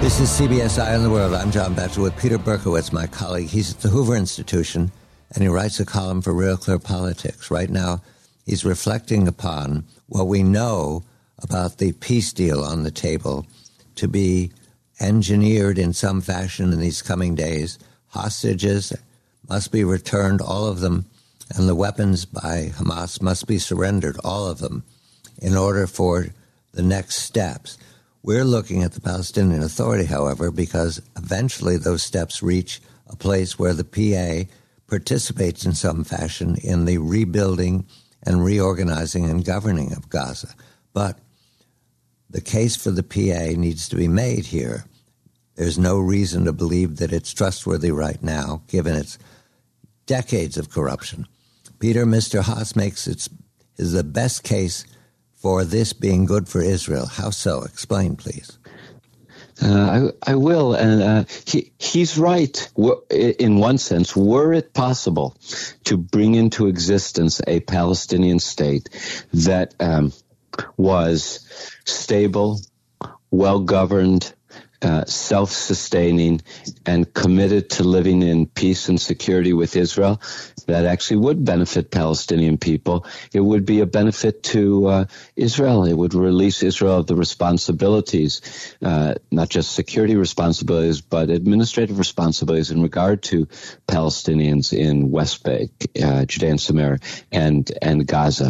This is CBS Eye on the World. I'm John Batchelor with Peter Berkowitz, my colleague. He's at the Hoover Institution, and he writes a column for Real Clear Politics. Right now, he's reflecting upon what we know about the peace deal on the table to be engineered in some fashion in these coming days. Hostages must be returned, all of them, and the weapons by Hamas must be surrendered, all of them, in order for the next steps. We're looking at the Palestinian Authority, however, because eventually those steps reach a place where the PA participates in some fashion in the rebuilding and reorganizing and governing of Gaza. But the case for the PA needs to be made here. There's no reason to believe that it's trustworthy right now, given its decades of corruption. Peter, Mr. Haas makes is the best case for this being good for Israel. How so? Explain, please. I will, and he's right in one sense. Were it possible to bring into existence a Palestinian state that was stable, well-governed, self-sustaining, and committed to living in peace and security with Israel, that actually would benefit Palestinian people. It would be a benefit to Israel. It would release Israel of the responsibilities, not just security responsibilities, but administrative responsibilities in regard to Palestinians in West Bank, Judea and Samaria, and Gaza.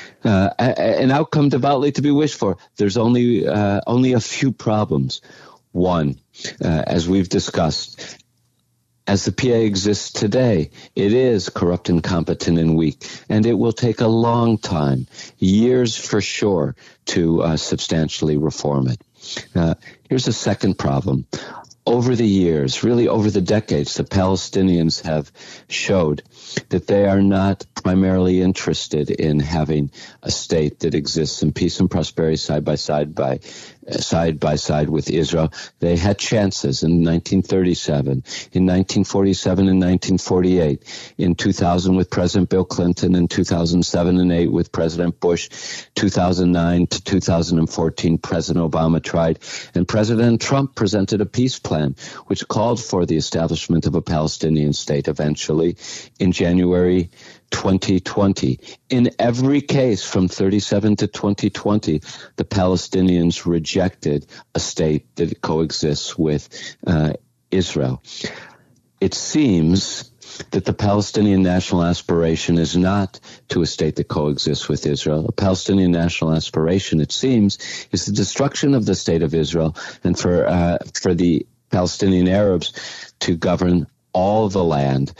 An outcome devoutly to be wished for. There's only a few problems. One, as we've discussed, as the PA exists today, it is corrupt, incompetent, and weak, and it will take a long time, years for sure, to substantially reform it. Here's a second problem. Over the years, really over the decades, the Palestinians have showed that they are not primarily interested in having a state that exists in peace and prosperity side by side with Israel. They had chances in 1937, in 1947 and 1948, in 2000 with President Bill Clinton, in 2007 and 8 with President Bush, 2009 to 2014, President Obama tried, and President Trump presented a peace plan which called for the establishment of a Palestinian state eventually in January 2020. In every case from 37 to 2020, the Palestinians rejected a state that coexists with Israel. It seems that the Palestinian national aspiration is not to a state that coexists with Israel. A Palestinian national aspiration, it seems, is the destruction of the state of Israel, and for the Palestinian Arabs to govern all the land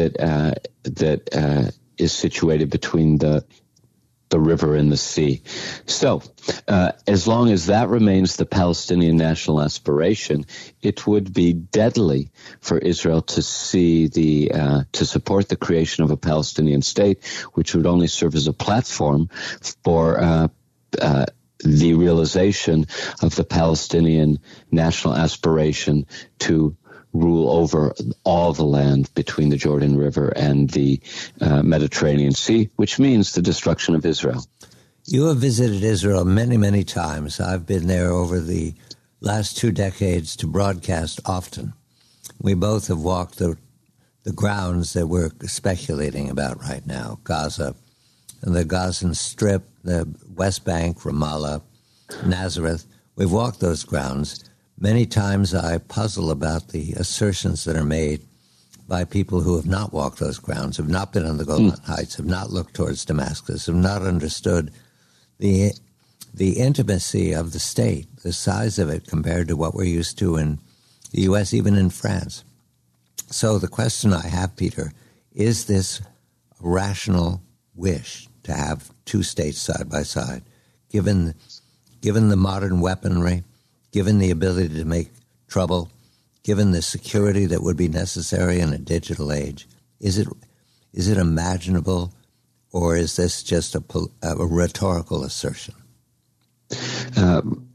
that is situated between the river and the sea. So, as long as that remains the Palestinian national aspiration, it would be deadly for Israel to see to support the creation of a Palestinian state, which would only serve as a platform for the realization of the Palestinian national aspiration to rule over all the land between the Jordan River and the Mediterranean Sea, which means the destruction of Israel. You have visited Israel many, many times. I've been there over the last 2 decades to broadcast often. We both have walked the grounds that we're speculating about right now, Gaza, and the Gazan Strip, the West Bank, Ramallah, Nazareth. We've walked those grounds. Many times I puzzle about the assertions that are made by people who have not walked those grounds, have not been on the Golan Heights, have not looked towards Damascus, have not understood the intimacy of the state, the size of it compared to what we're used to in the U.S., even in France. So the question I have, Peter, is this a rational wish to have 2 states side by side, given the modern weaponry, given the ability to make trouble, given the security that would be necessary in a digital age? Is it imaginable, or is this just a rhetorical assertion?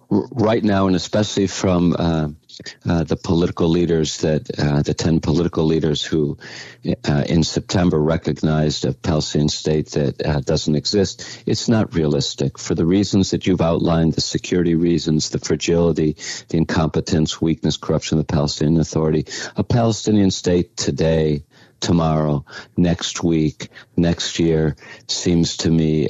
right now, and especially from the political leaders the 10 political leaders who in September recognized a Palestinian state that doesn't exist, it's not realistic for the reasons that you've outlined, the security reasons, the fragility, the incompetence, weakness, corruption of the Palestinian Authority. A Palestinian state today, tomorrow, next week, next year seems to me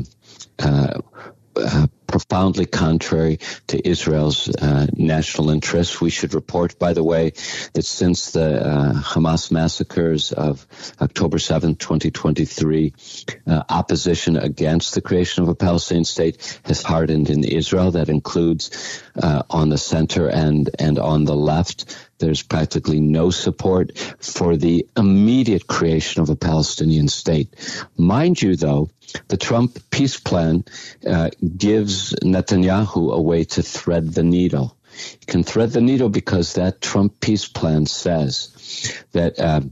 profoundly contrary to Israel's national interests. We should report, by the way, that since the Hamas massacres of October 7th, 2023, opposition against the creation of a Palestinian state has hardened in Israel. That includes on the center and on the left. There's practically no support for the immediate creation of a Palestinian state. Mind you, though, the Trump peace plan gives Netanyahu a way to thread the needle. He can thread the needle because that Trump peace plan says that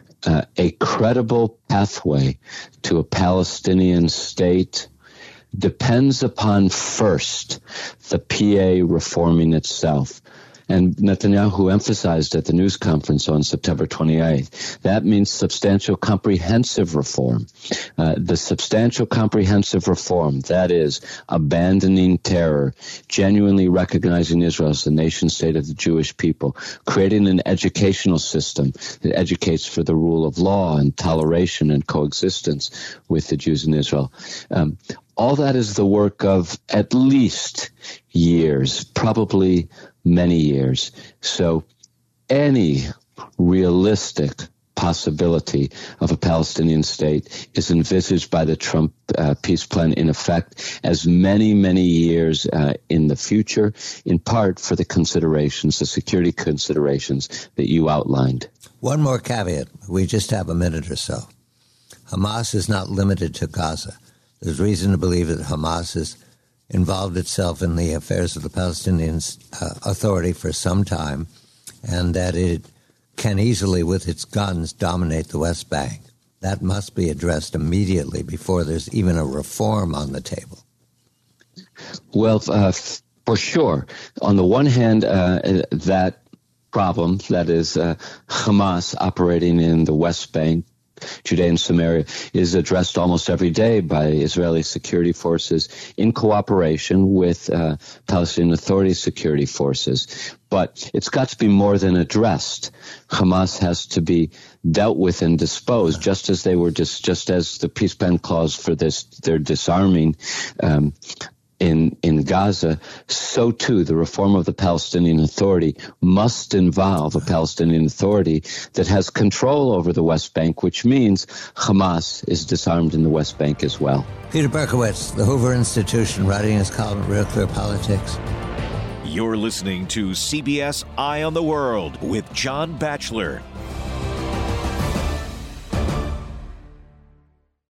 a credible pathway to a Palestinian state depends upon first the PA reforming itself. And Netanyahu emphasized at the news conference on September 28th, that means substantial comprehensive reform. The substantial comprehensive reform, that is, abandoning terror, genuinely recognizing Israel as the nation state of the Jewish people, creating an educational system that educates for the rule of law and toleration and coexistence with the Jews in Israel. All that is the work of at least years, probably many years. So any realistic possibility of a Palestinian state is envisaged by the Trump peace plan, in effect, as many, many years in the future, in part for the considerations, the security considerations that you outlined. One more caveat. We just have a minute or so. Hamas is not limited to Gaza. There's reason to believe that Hamas has involved itself in the affairs of the Palestinian Authority for some time, and that it can easily, with its guns, dominate the West Bank. That must be addressed immediately before there's even a reform on the table. Well, for sure. On the one hand, that problem, that is Hamas operating in the West Bank, Judea and Samaria, is addressed almost every day by Israeli security forces in cooperation with Palestinian Authority security forces. But it's got to be more than addressed. Hamas has to be dealt with and disposed, just as they were just as the peace plan clause for their disarming in Gaza, so too the reform of the Palestinian Authority must involve a Palestinian Authority that has control over the West Bank, which means Hamas is disarmed in the West Bank as well. Peter Berkowitz, the Hoover Institution, writing his column Real Clear Politics. You're listening to CBS Eye on the World with John Batchelor.